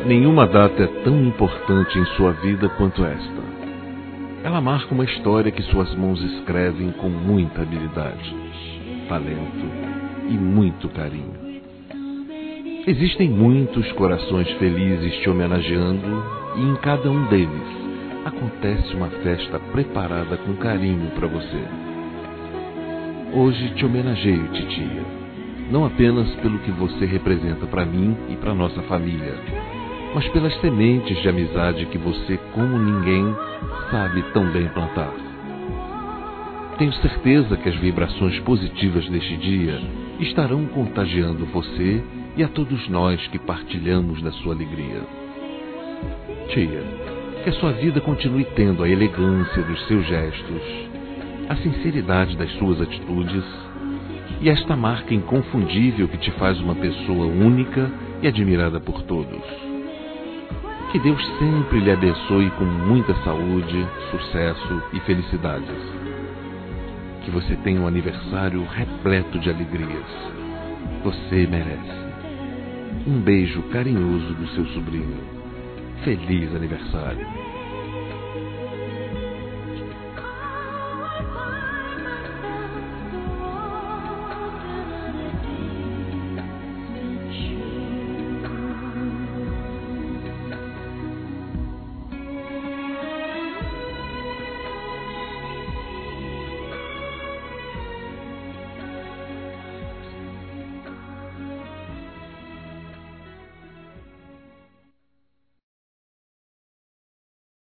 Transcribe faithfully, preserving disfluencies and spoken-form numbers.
Nenhuma data é tão importante em sua vida quanto esta. Ela marca uma história que suas mãos escrevem com muita habilidade, talento e muito carinho. Existem muitos corações felizes te homenageando e em cada um deles acontece uma festa preparada com carinho para você. Hoje te homenageio, titia, não apenas pelo que você representa para mim e para nossa família, mas pelas sementes de amizade que você, como ninguém, sabe tão bem plantar. Tenho certeza que as vibrações positivas deste dia estarão contagiando você e a todos nós que partilhamos da sua alegria. Tia, que a sua vida continue tendo a elegância dos seus gestos, a sinceridade das suas atitudes e esta marca inconfundível que te faz uma pessoa única e admirada por todos. Que Deus sempre lhe abençoe com muita saúde, sucesso e felicidades. Que você tenha um aniversário repleto de alegrias. Você merece. Um beijo carinhoso do seu sobrinho. Feliz aniversário.